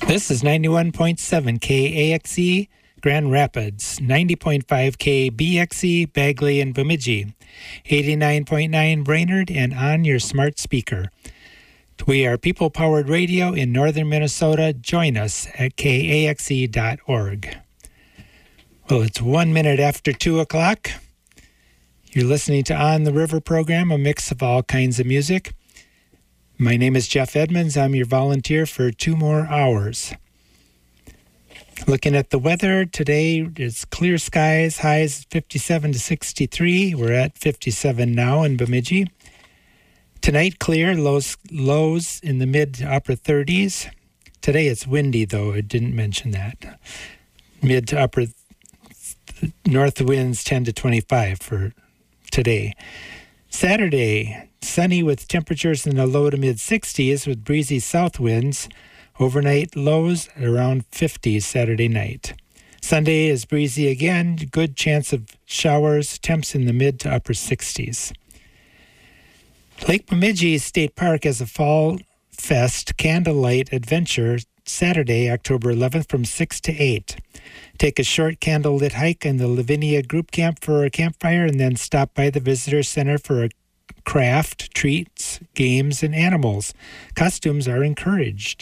This is 91.7 KAXE Grand Rapids, 90.5 KBXE Bagley and Bemidji, 89.9 Brainerd, and on your smart speaker. We are people-powered radio in northern Minnesota. Join us at kaxe.org. Well, it's 1 minute after 2 o'clock. You're listening to On the River program, a mix of all kinds of music. My name is Jeff Edmonds. I'm your volunteer for 2 more hours. Looking at the weather, today it's clear skies, highs 57 to 63. We're at 57 now in Bemidji. Tonight, clear, lows in the mid to upper 30s. Today it's windy, though. I didn't mention that. Mid to upper north winds 10 to 25 for today. Saturday, sunny with temperatures in the low to mid 60s with breezy south winds. Overnight lows around 50 Saturday night. Sunday is breezy again, good chance of showers, temps in the mid to upper 60s. Lake Bemidji State Park has a Fall Fest Candlelight Adventure Saturday, October 11th from 6 to 8. Take a short candlelit hike in the Lavinia Group Camp for a campfire and then stop by the Visitor Center for a craft, treats, games, and animals. Costumes are encouraged.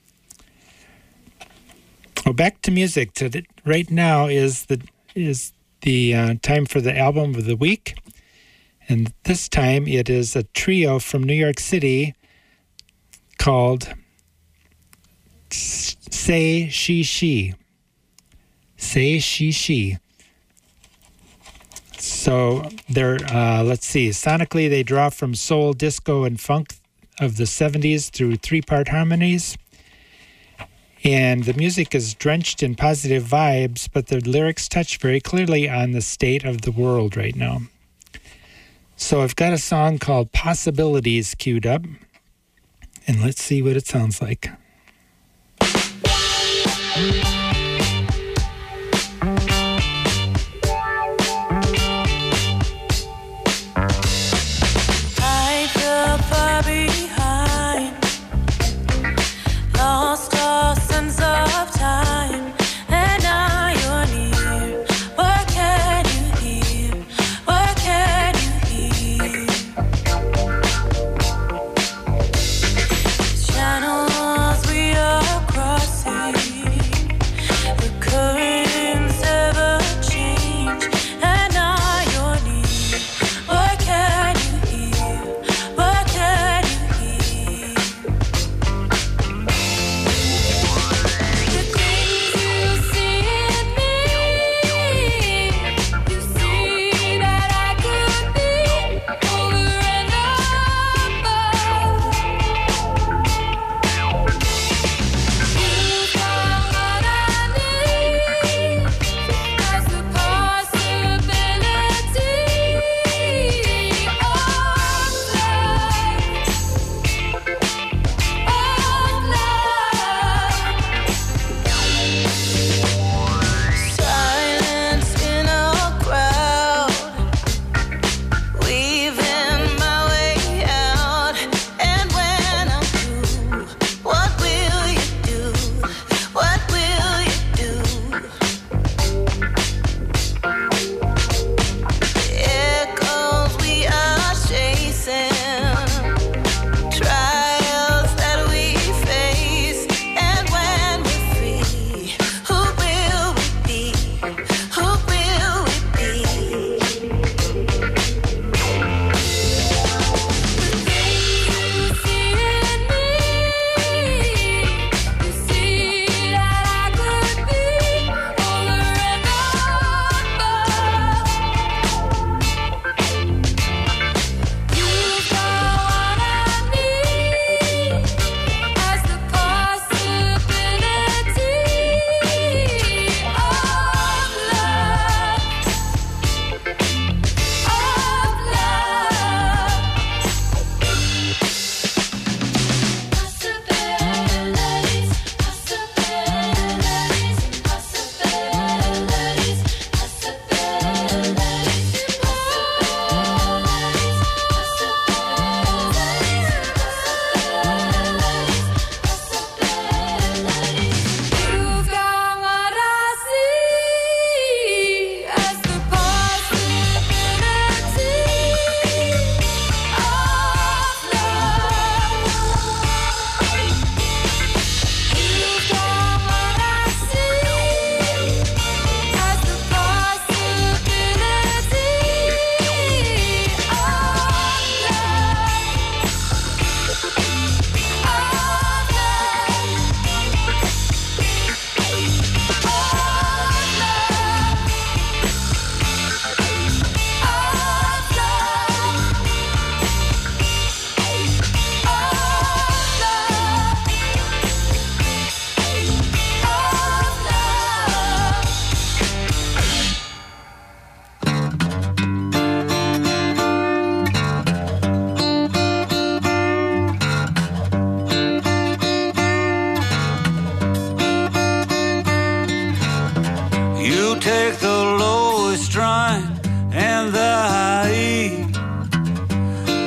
Well, back to music. Right now is the time for the album of the week. And this time it is a trio from New York City called Say She She. Say She She. So they're, let's see, sonically they draw from soul, disco, and funk of the 70s through 3-part harmonies. And the music is drenched in positive vibes, but the lyrics touch very clearly on the state of the world right now. So I've got a song called Possibilities queued up, and let's see what it sounds like.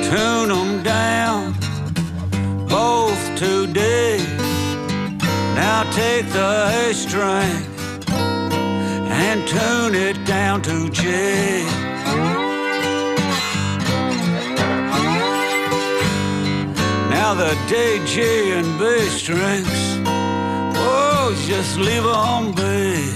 tune them down, both to D. Now take the A string and tune it down to G. Now the D, G, and B strings, oh, just leave them be.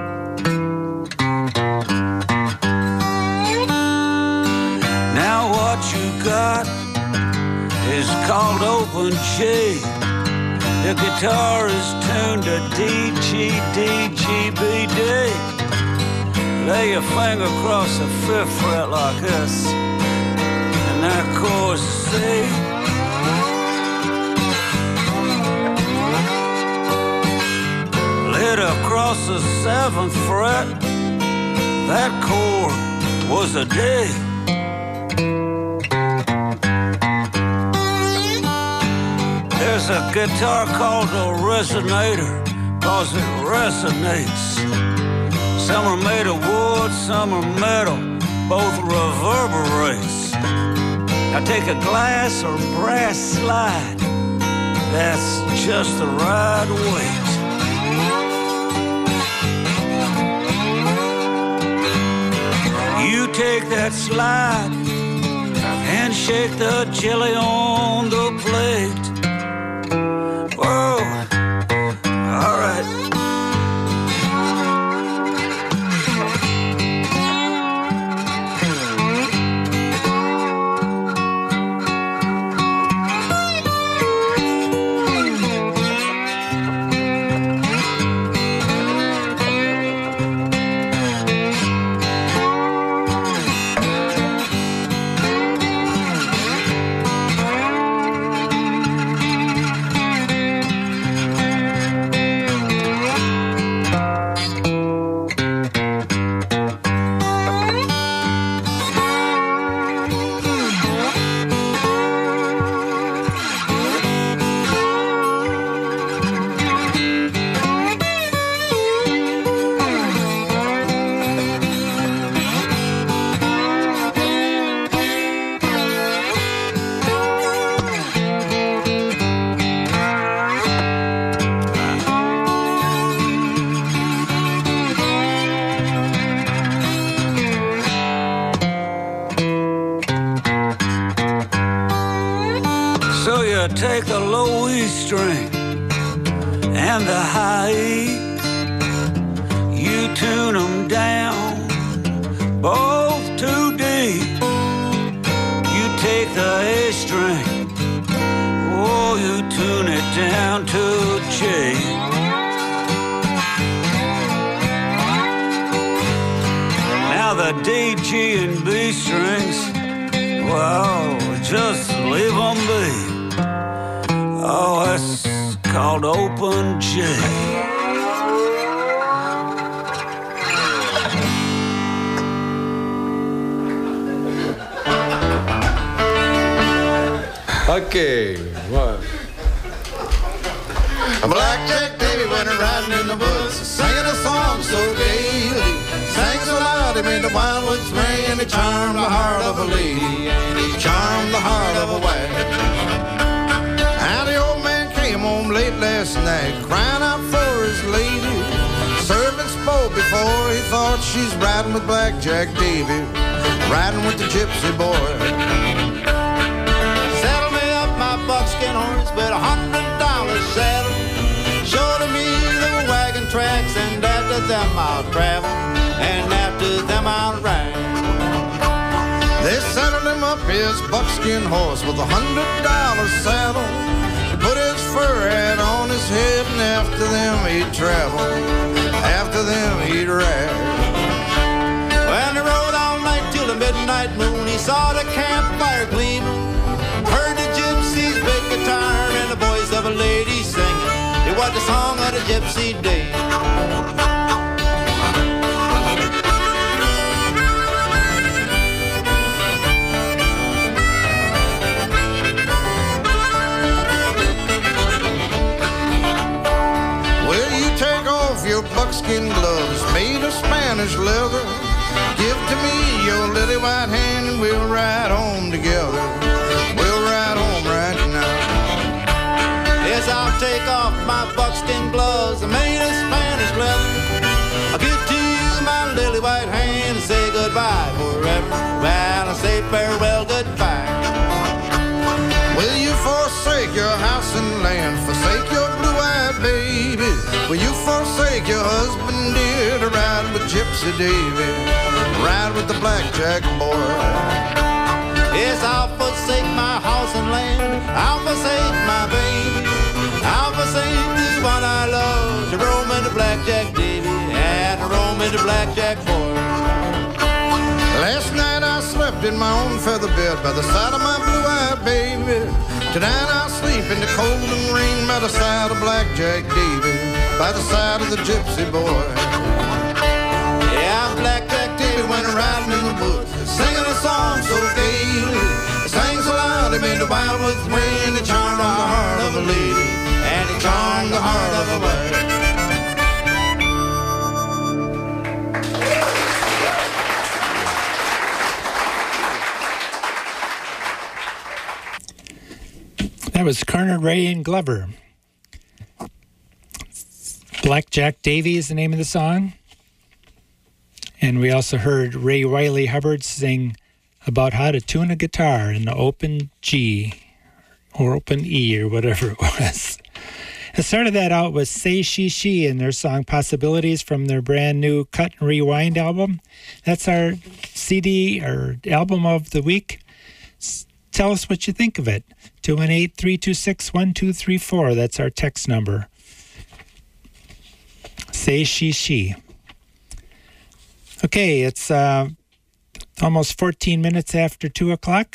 Now what you got is called open G. The guitar is tuned to D, G, D, G, B, D. Lay your finger across the 5th fret like this, and that chord's C. Lit across the 7th fret, that chord was a D. There's a guitar called a resonator, cause it resonates. Some are made of wood, some are metal, both reverberates. Now take a glass or brass slide, that's just the right weight. You take that slide and shake the jelly on the plate. Whoa, all right. Take the low E string and the high E, you tune them down, both to D. You take the A string, oh, you tune it down to G. Now the D, G, and B strings, well, just leave them be. Oh, that's called open G. Okay, what? Blackjack Davy went riding in the woods, singing a song so gaily. Sang so loud he made the wildwoods ring, and he charmed the heart of a lady, and he charmed the heart of a wife. And the old man came home late last night, crying out for his lady. Servant spoke before he thought she's riding with Blackjack Davy, riding with the gypsy boy. Saddle me up my buckskin horse with $100 saddle. Show me the wagon tracks, and after them I'll travel, and after them I'll ride. They saddled him up his buckskin horse with $100 saddle. He put his fur hat on his head, and after them he'd travel, after them he'd ride. When he rode all night till the midnight moon, he saw the campfire gleaming, heard the gypsy's big guitar and the voice of a lady singing. It was the song of the gypsy day. Your buckskin gloves made of Spanish leather. Give to me your lily white hand and we'll ride home together. Will you forsake your husband dear to ride with Gypsy Davy, ride with the blackjack boy? Yes, I'll forsake my house and land, I'll forsake my baby, I'll forsake the one I love to roam in the blackjack Davy and roam in the blackjack boy. Last night I slept in my own feather bed by the side of my blue-eyed baby. Tonight I'll sleep in the cold and rain by the side of Blackjack Davy, by the side of the gypsy boy. Yeah, Blackjack Davy went riding in the woods, singing a song so gaily. He sang so loud it made the wildwoods ring. He charmed the heart of a lady, and he charmed the heart of a wife. That was Kerner, Ray, and Glover. Blackjack Davy is the name of the song. And we also heard Ray Wiley Hubbard sing about how to tune a guitar in the open G or open E or whatever it was. I started that out with Say She She and their song Possibilities from their brand new Cut and Rewind album. That's our CD or album of the week. Tell us what you think of it. 218-326-1234. That's our text number. Say She She. Okay, it's almost 14 minutes after 2 o'clock.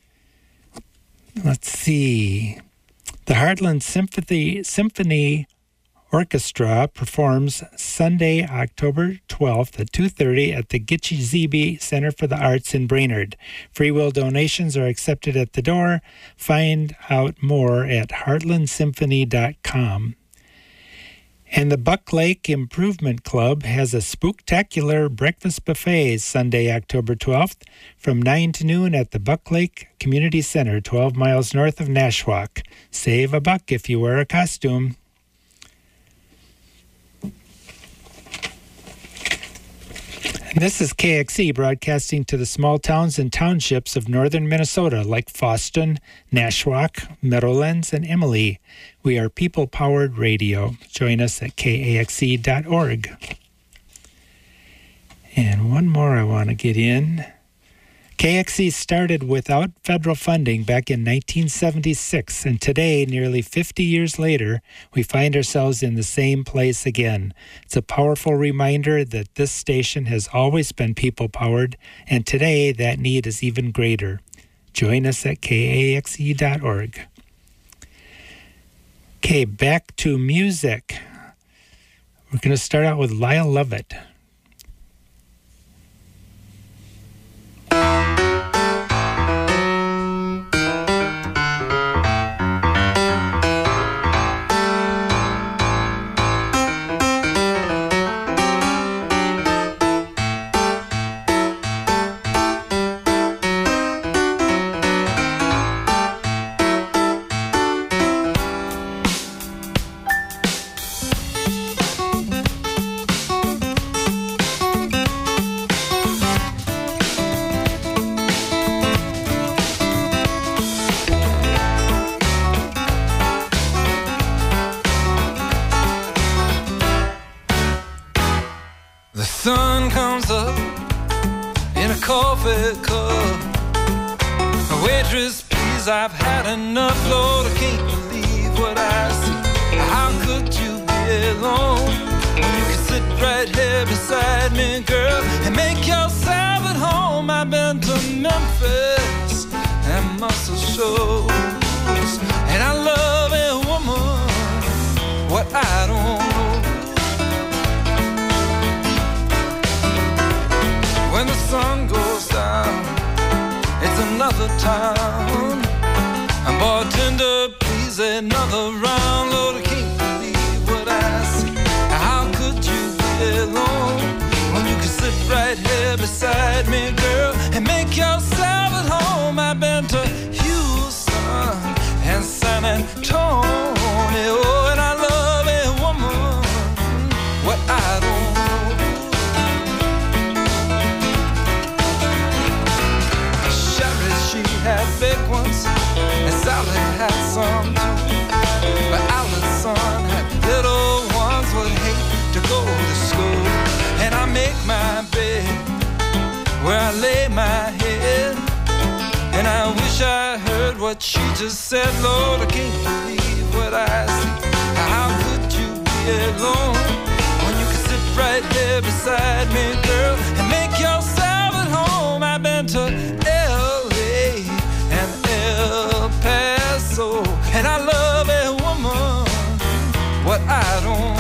Let's see. The Heartland Symphony Orchestra performs Sunday, October 12th at 2:30 at the Gitche Zeebe Center for the Arts in Brainerd. Free will donations are accepted at the door. Find out more at heartlandsymphony.com. And the Buck Lake Improvement Club has a spooktacular breakfast buffet Sunday, October 12th from 9 to noon at the Buck Lake Community Center, 12 miles north of Nashwauk. Save $1 if you wear a costume. And this is KXE broadcasting to the small towns and townships of northern Minnesota like Foston, Nashwauk, Meadowlands, and Emily. We are people-powered radio. Join us at kaxe.org. And one more I want to get in. KXE started without federal funding back in 1976, and today, nearly 50 years later, we find ourselves in the same place again. It's a powerful reminder that this station has always been people-powered, and today that need is even greater. Join us at kaxe.org. Okay, back to music. We're going to start out with Lyle Lovett. I've had enough, Lord, I can't believe what I see. How could you be alone when you can sit right here beside me, girl, and make yourself at home? I've been to Memphis and muscle shows, and I love a woman, what I don't know. When the sun goes down, it's another town. I'm bartender, please another round. Lord, I can't believe what I see. How could you be alone when you can sit right here beside me, girl, and make yourself at home? I've been to Houston and San Antonio, and I love a woman, what I don't know. Sherry, she had big ones, and Sally had some too, but Allison had little ones with lay my head. And I wish I heard what she just said. Lord, I can't believe what I see. How could you be alone when you can sit right there beside me, girl, and make yourself at home? I've been to L.A. and El Paso, and I love a woman what I don't know.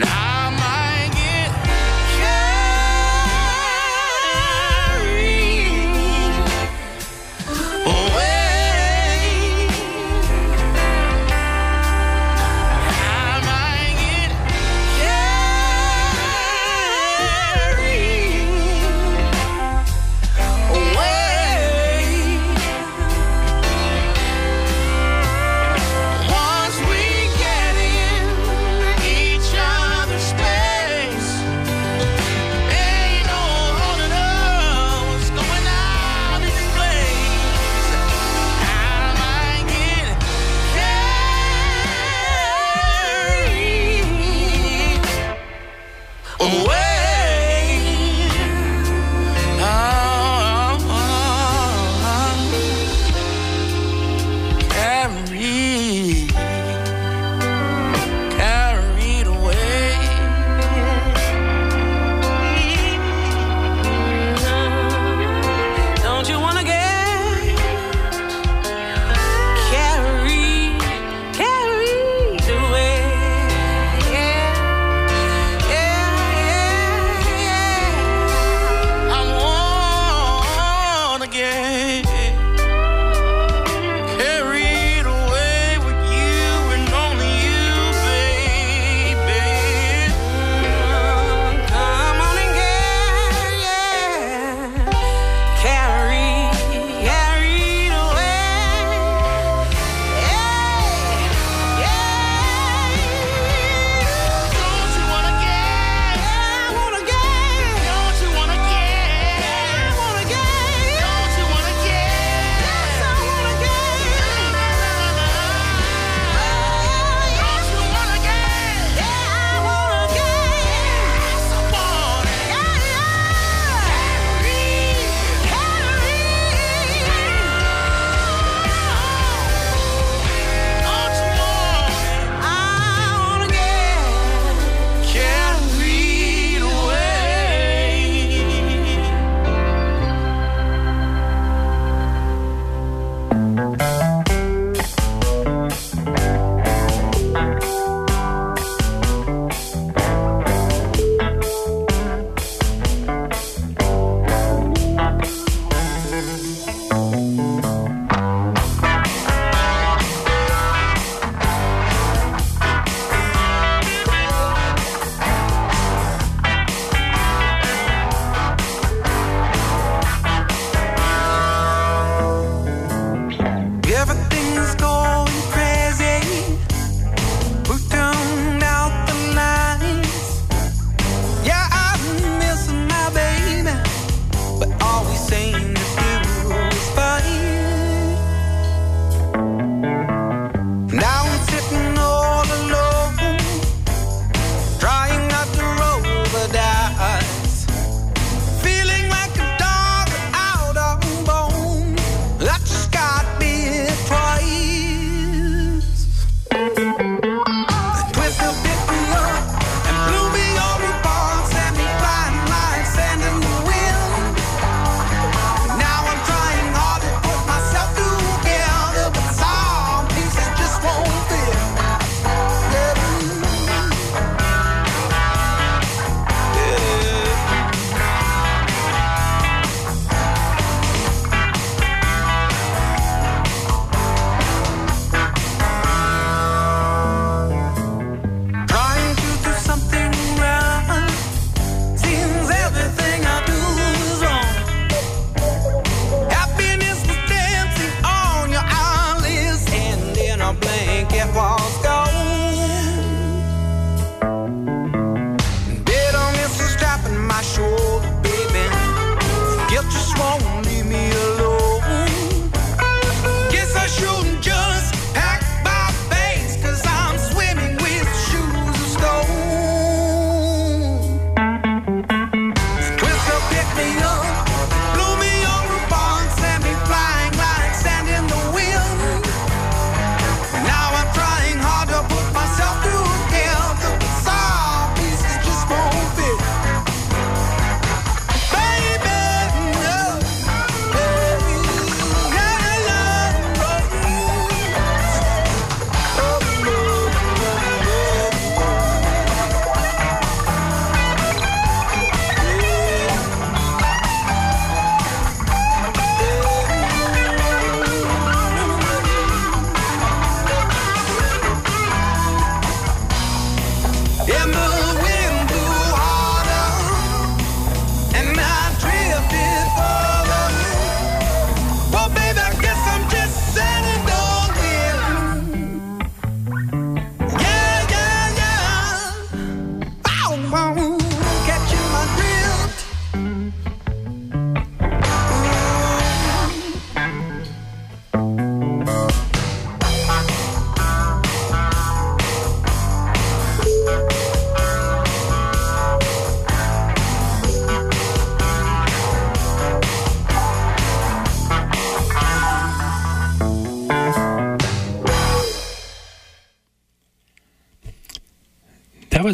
Once we get in each other's space.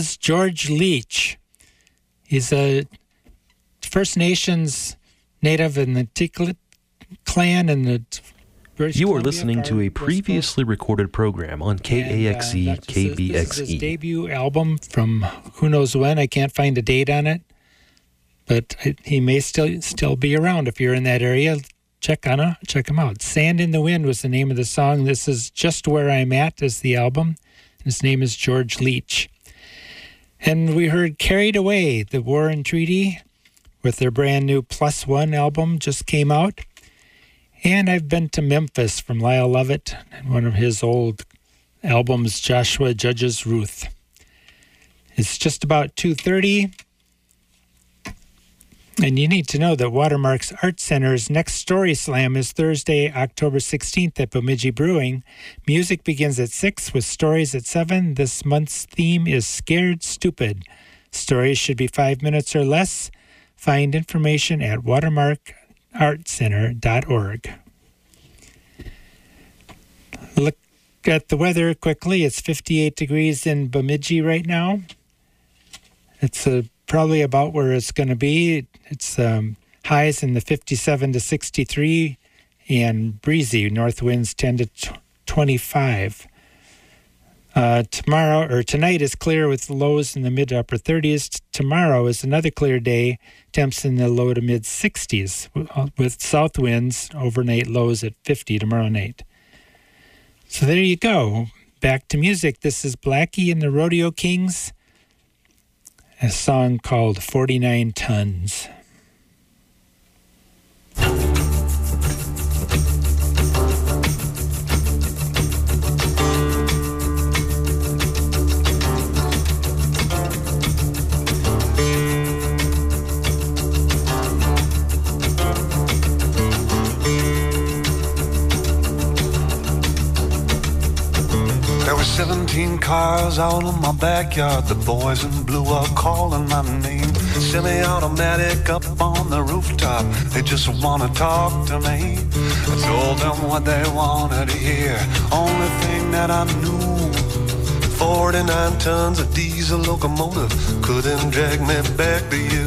was George Leach. He's a First Nations native in the Tiklit clan in the British You are Columbia listening to a previously recorded program on KAXE, This is his KBXE. debut album from who knows when. I can't find a date on it, but he may still be around. If you're in that area, check him out. Sand in the Wind was the name of the song. This is Just Where I'm At is the album. His name is George Leach. And we heard Carried Away, the Warren Treaty, with their brand new Plus One album just came out. And I've Been to Memphis from Lyle Lovett, and one of his old albums, Joshua Judges Ruth. It's just about 2:30. And you need to know that Watermarks Art Center's next Story Slam is Thursday, October 16th at Bemidji Brewing. Music begins at 6 with stories at 7. This month's theme is Scared Stupid. Stories should be 5 minutes or less. Find information at watermarkartcenter.org. Look at the weather quickly. It's 58 degrees in Bemidji right now. It's probably about where it's going to be. It's highs in the 57 to 63 and breezy. North winds 10 to 25. Tonight is clear with lows in the mid to upper 30s. Tomorrow is another clear day. Temps in the low to mid 60s with south winds, overnight lows at 50 tomorrow night. So there you go. Back to music. This is Blackie and the Rodeo Kings. A song called 49 Tons. There were 17 cars out in my backyard. The boys in blue are calling my name. Semi-automatic up on the rooftop. They just want to talk to me. I told them what they wanted to hear. Only thing that I knew, 49 tons of diesel locomotive couldn't drag me back to you.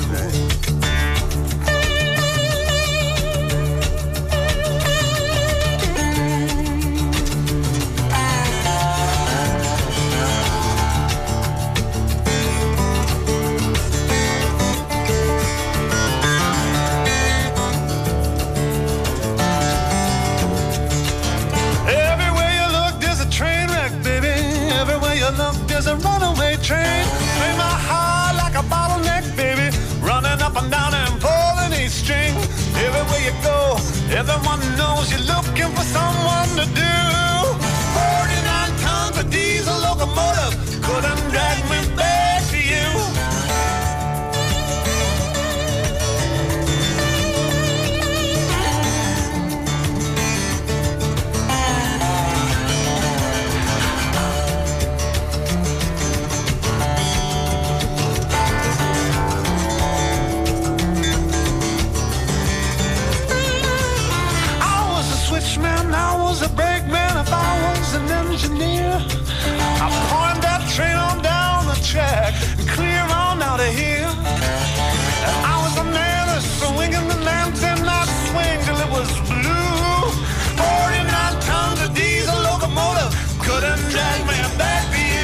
There's a runaway train, play my heart like a bottleneck, baby, running up and down and pulling each string. Everywhere you go, everyone knows you're looking for someone to do. 49 tons of diesel locomotive couldn't drag me back to you. Man, I was a brakeman if I was an engineer. I point that train on down the track and clear on out of here. And I was a man swinging the lamps and I swing till it was blue. 49 tons of diesel locomotive couldn't drag me back to you.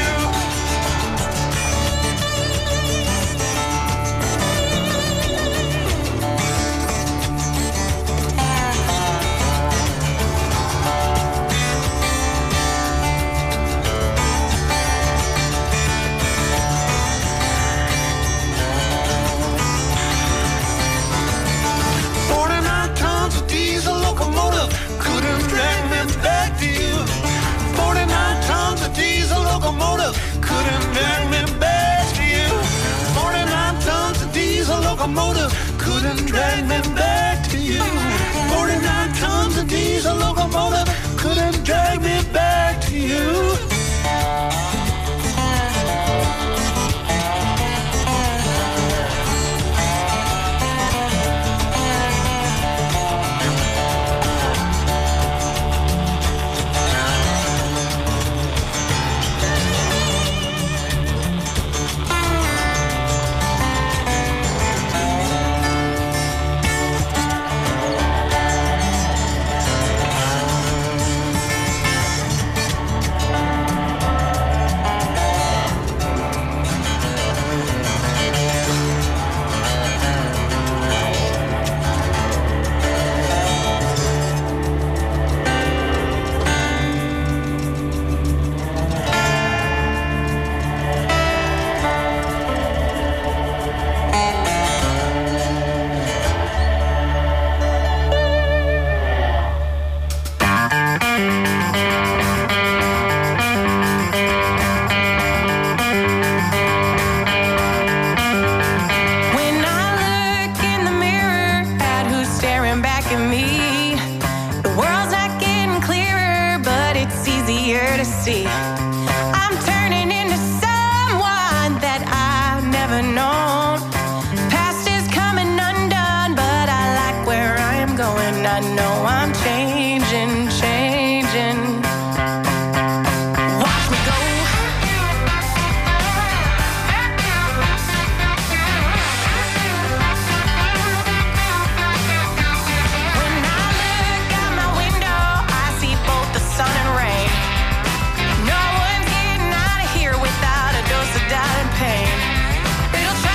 Couldn't drag me back to you. 49 tons of diesel locomotive couldn't drag me back to you. 49 tons of diesel locomotive couldn't drag me back to you. 49 tons of diesel locomotive couldn't drag me back to you. ever known. Past is coming undone, but I like where I am going. I know I'm changing, changing. Watch me go. When I look out my window, I see both the sun and rain. No one's getting out of here without a dose of doubt and pain. It'll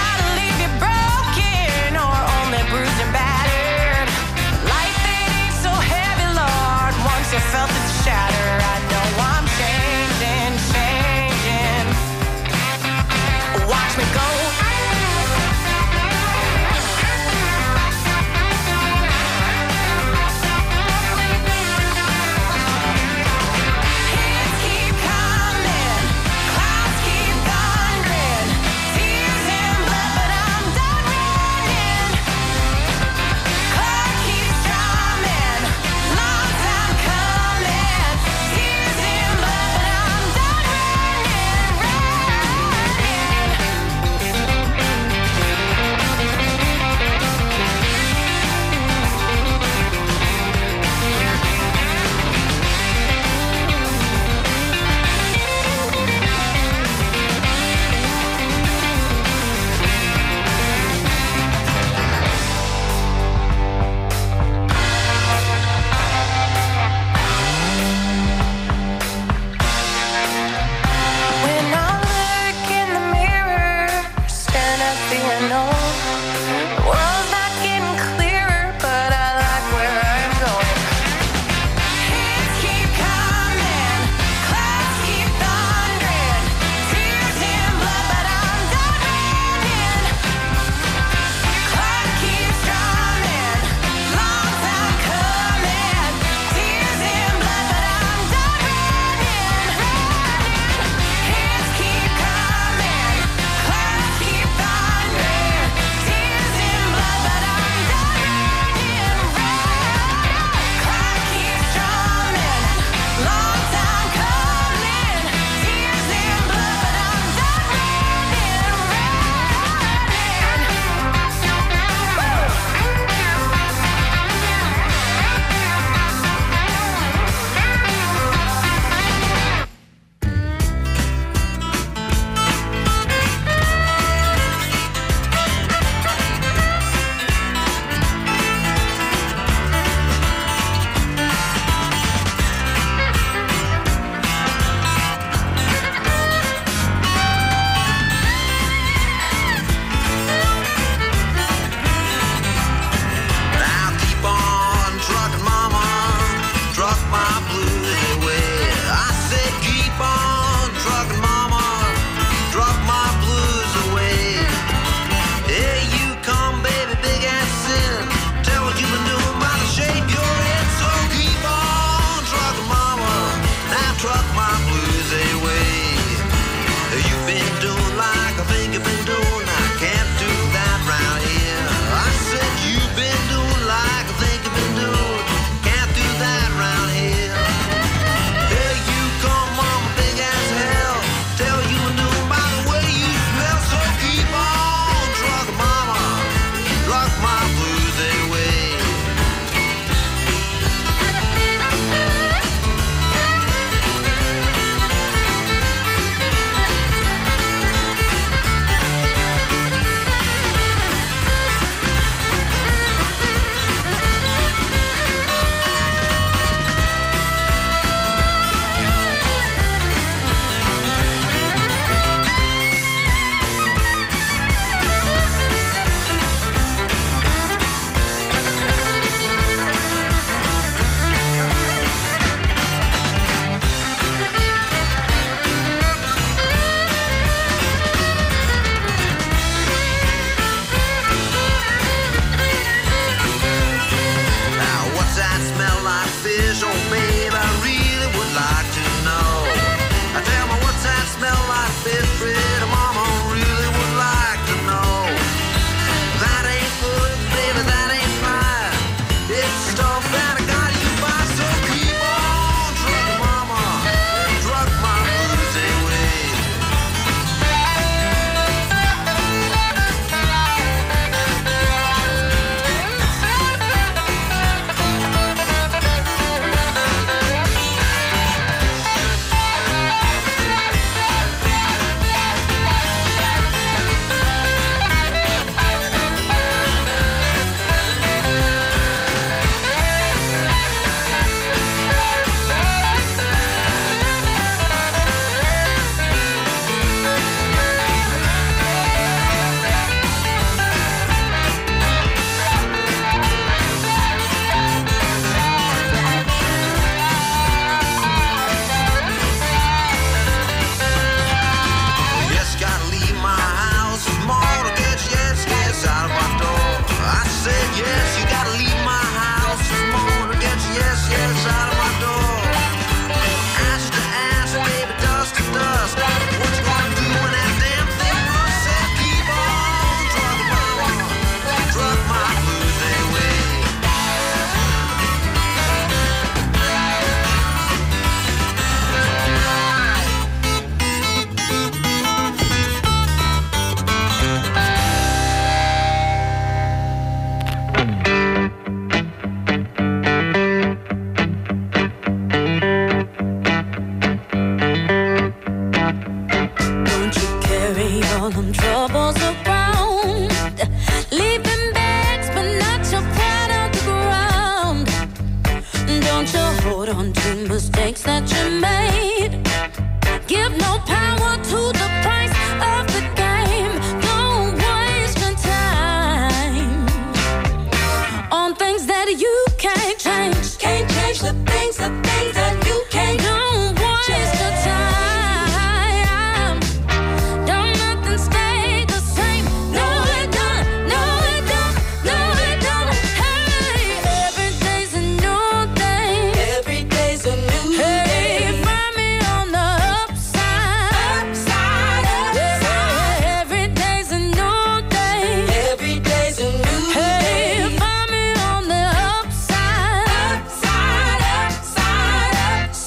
troubles around, leaving bags but not your pride on the ground. Don't you hold on to mistakes that you made. Give no power to the price of the game. Don't waste your time on things that you can't change. Can't change the things that you can't. Don't waste your time. Don't nothing stay the same. No, it don't. No, it don't. No, it don't. Hey, every day's a new day. Every day's a new day. Hey, find me on the upside. Upside, upside. Every day's a new day. Every day's a new day. Hey, find me on the upside. Upside, upside,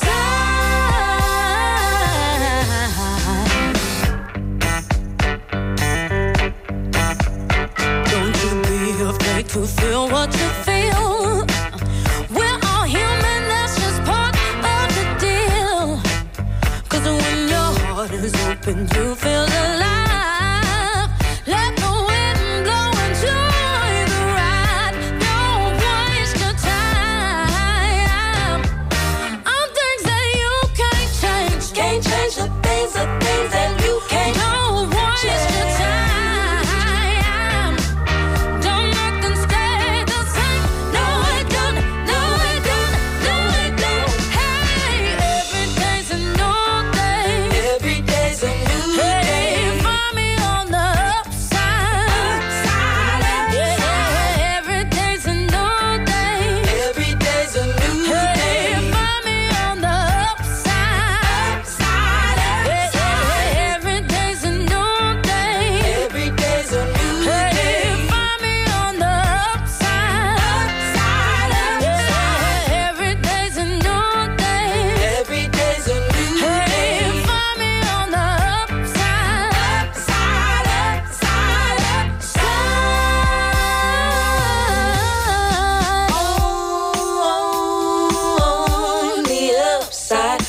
upside. Don't you be afraid to feel what you feel. We're all human, that's just part of the deal. 'Cause when your heart is open, you feel alive. Let the wind blow, enjoy the ride. Don't waste your time on things that you can't change. Can't change the things that you can't. Don't waste your time. Don't nothing stay the same. No, it don't. No, it don't. No, it don't. Hey, every day's a new day. Every day's a new day. Hey, find me on the upside. Upside, yeah, every day's a new day. Every day's a new day. Hey, find me on the upside. Upside, yeah, every day's a new day. Every day's a new day. Hey, find me on the upside. Upside, yeah, every day's a new day. Every day's a new day. Hey, find me on the upside. Upside, upside, upside. On the upside.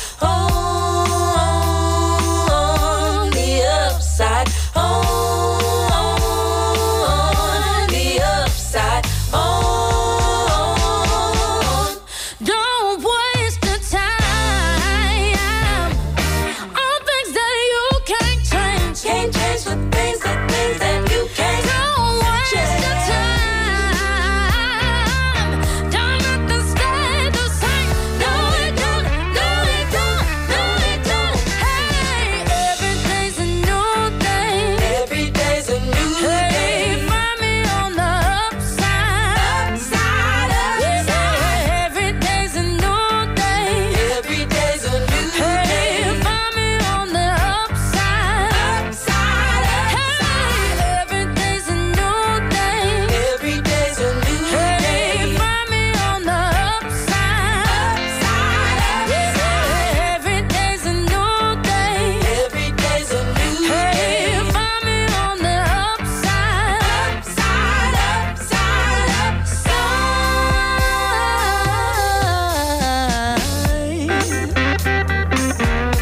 On the upside. On the upside. On. Don't waste your time on things that you can't change. Can't change the things that you can't. Don't waste your time. Don't nothing stay the same. No, it don't. No, it don't. No, it don't. Hey, every day's a new day. Every day's a new day. Hey, find me on the upside. Upside, yeah, every day's a new day. Every day's a new day. Hey, find me on the upside. Upside, hey, every day's a new day. Every day's a new day. Hey, find me on the upside. Upside, yeah, every day's a new day. Every day's a new day. Hey, find me on the upside. Upside, upside, upside.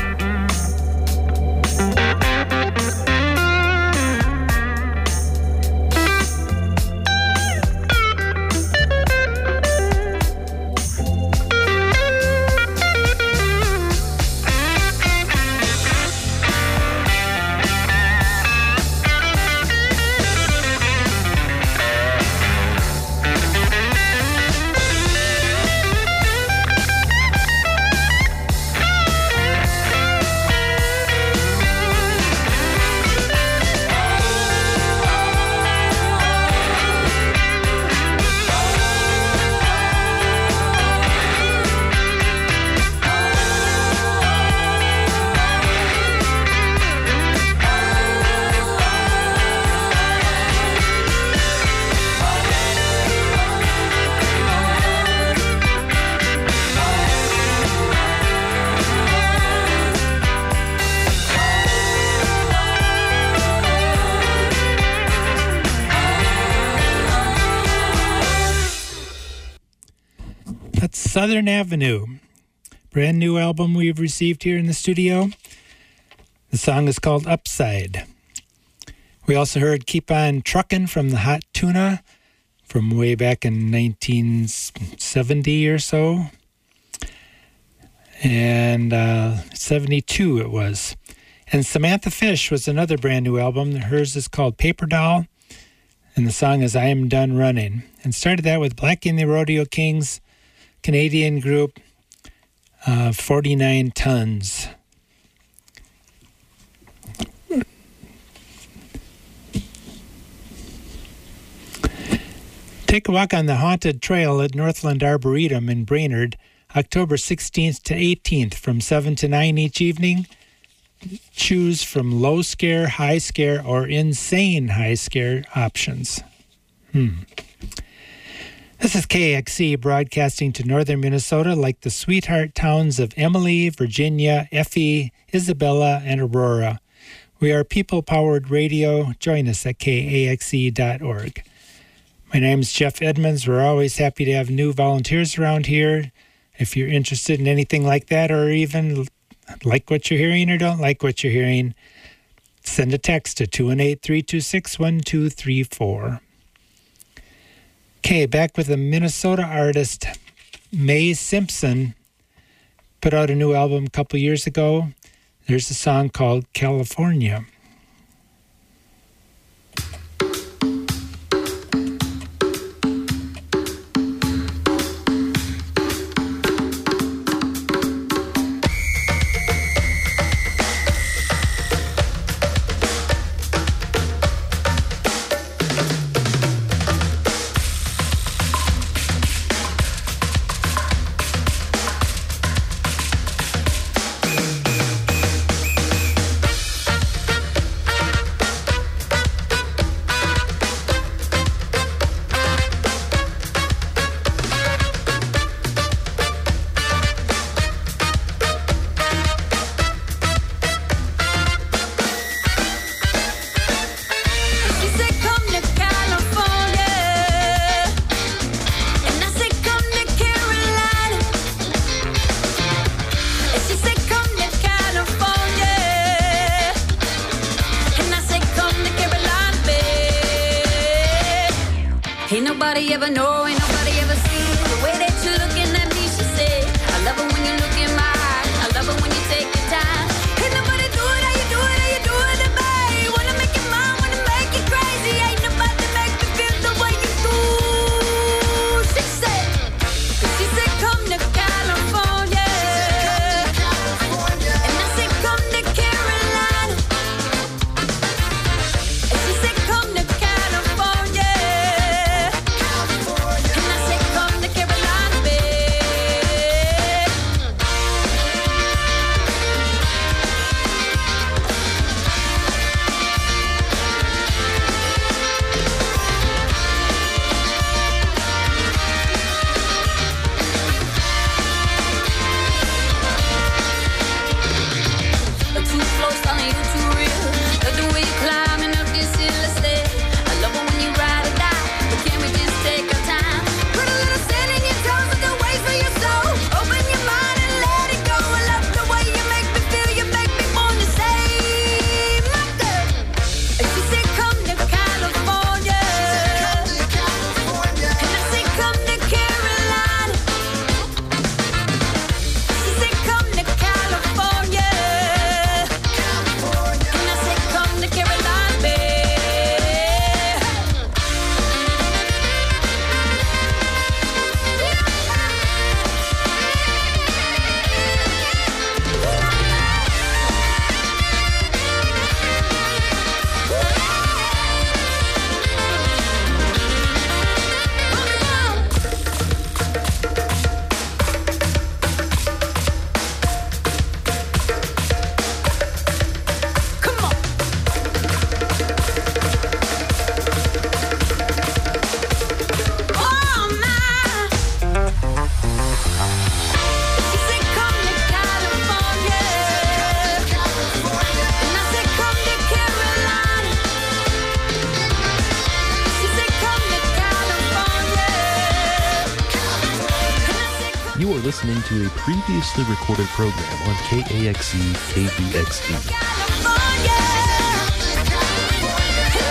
That's Southern Avenue, brand new album we've received here in the studio. The song is called Upside. We also heard Keep On Truckin' from the Hot Tuna from way back in 1970 or so. And 72 it was. And Samantha Fish was another brand new album. Hers is called Paper Doll, and the song is I Am Done Running. And started that with Blackie and the Rodeo Kings, Canadian group, 49 Tons. Take a walk on the Haunted Trail at Northland Arboretum in Brainerd, October 16th to 18th from 7 to 9 each evening. Choose from low scare, high scare, or insane high scare options. This is KXC broadcasting to northern Minnesota like the sweetheart towns of Emily, Virginia, Effie, Isabella, and Aurora. We are people-powered radio. Join us at kaxe.org. My name is Jeff Edmonds. We're always happy to have new volunteers around here. If you're interested in anything like that, or even like what you're hearing or don't like what you're hearing, send a text to 218-326-1234. Okay, back with a Minnesota artist, Mae Simpson, put out a new album a couple years ago. There's a song called California. Ain't nobody ever know, ain't nobody ever see the way that you're looking at me, she said. I love it when you look in my eyes, I love it when you take your time. Ain't nobody do it how you do it, how you do it to me. Wanna make you mine, wanna make you crazy. Ain't nobody make me feel the way you do. She said, come to California. And I said, come to Carolina. And she said, come to California. Listening to a previously recorded program on KAXE KBXE.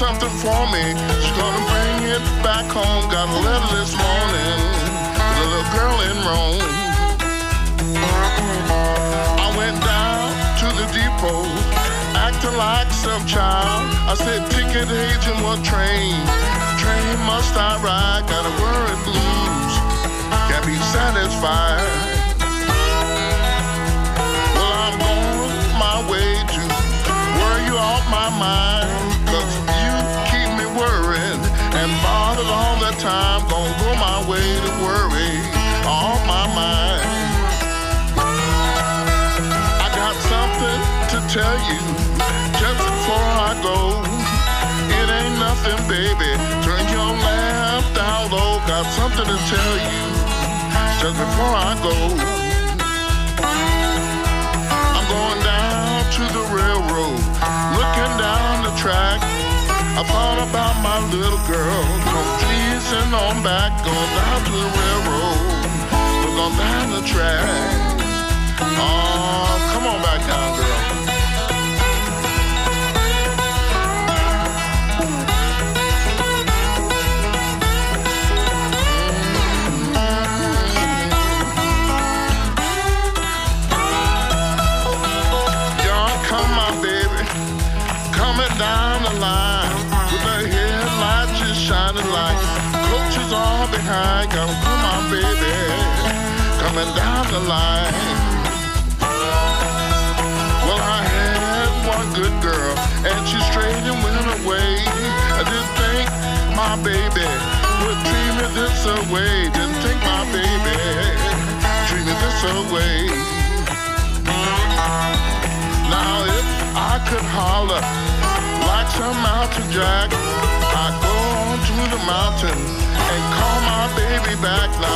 something for me. She's gonna bring it back home. Got a letter this morning. The little girl in Rome. I went down to the depot, acting like some child. I said, ticket agent, what train? Train must I ride? Got a worried blues, can't be satisfied. Well, I'm going my way to worry you off my mind, 'cause you keep me worried and bothered all the time. Gonna go my way to worry off my mind. I got something to tell you just before I go. It ain't nothing, baby. Turn your lamp down low. Got something to tell you just before I go. I'm going down to the railroad, looking down the track. I thought about my little girl. Come teasing on back, going down to the railroad, look on down the track. Oh, come on back down, girl. Down the line with the headlights just shining like coaches all behind. Gonna put my baby coming down the line. Well, I had one good girl and she straight and went away. I didn't think my baby would treat me this way. Didn't think my baby treat me this way. Now if I could holler like some mountain jack, I go on to the mountain and call my baby back. Now